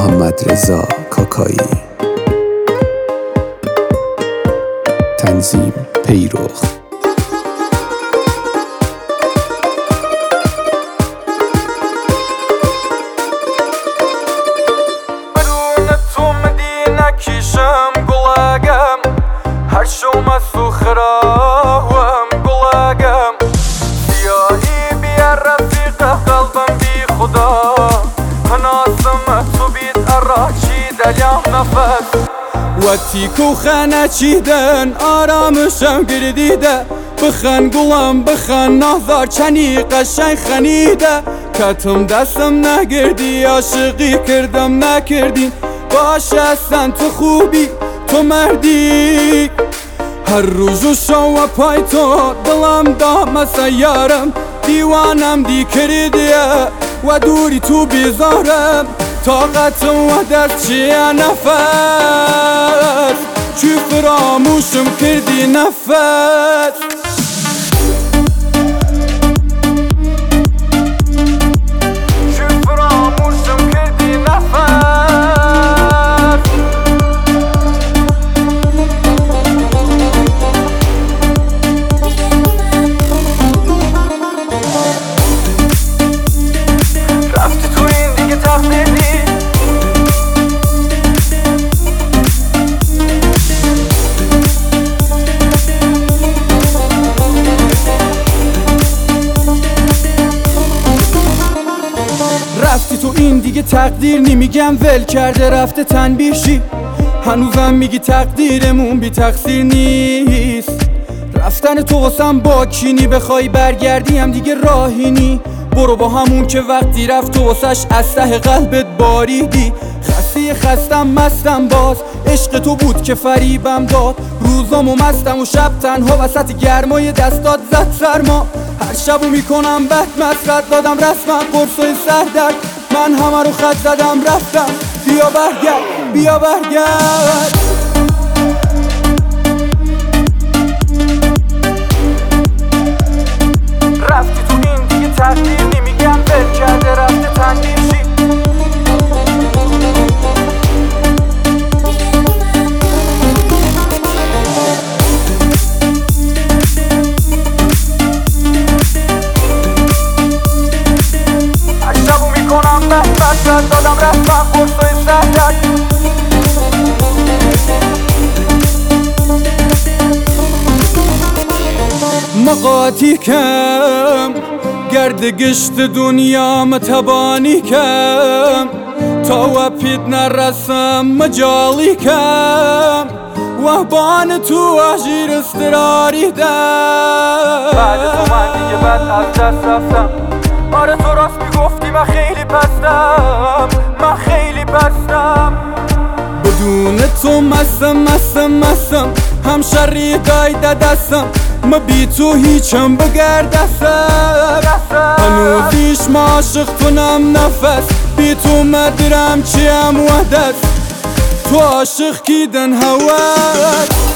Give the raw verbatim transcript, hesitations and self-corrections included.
محمد رضا کاکایی. تنظیم پیروخ. کیشم گلاگم هر شوم سخراوم گلاگم سیاهی بیا رفیق قلبم بی خدا هناسم تو بید اراچی دلیم نفس وقتی کو خانه چیدن آرامشم گردیده بخن گلم بخن نازار چنی قشنگ خنیده کتم دستم نگردی عاشقی کردم نکردی باشه سن تو خوبی تو مردی هر روز و شو و پای تو دلم دامسه یارم دیوانم دی کردیه و دوری تو بیزارم طاقتم و دست چیه نفس چی فراموشم کردی نفس رفتی تو این دیگه تقدیر نمیگم ول کرده رفته تنبیه شی هنوزم میگی تقدیرمون بی تقصیر نیست رفتن تو واسم با کینی بخوای برگردی هم دیگه راهینی برو با همون که وقتی رفت تو واسش از ته قلبت باریدی خسته خستم مستم باز عشق تو بود که فریبم داد روزامو مستم و شب تنها وسط گرمای دستات زد سرما هر شبو میکنم بد مسرت دادم رسمم قرصای سردرد من همه رو خط زدم رفتم بیا برگرد بیا برگرد رفتی تو این دیگه تقدیر نمیگم ول کرده رفته تنبیه شی مسرت دادم رفتم قرصای سردرد مقاطی کم گرد گشت دنیا متبانی کم تا و پید نرسم مجالی کم وحبان تو عجیر استراری دم بعد تو من دیگه بد از دست رفتم آره تو راست میگفتی من خیلی پستم من خیلی پستم بدون تو مستم مستم مستم هم شری دایده دستم ما بی تو هیچم بگردستم هنوزیش ما عاشق کنم نفس بی تو مدرم چیم وحدت تو عاشق کیدن هوت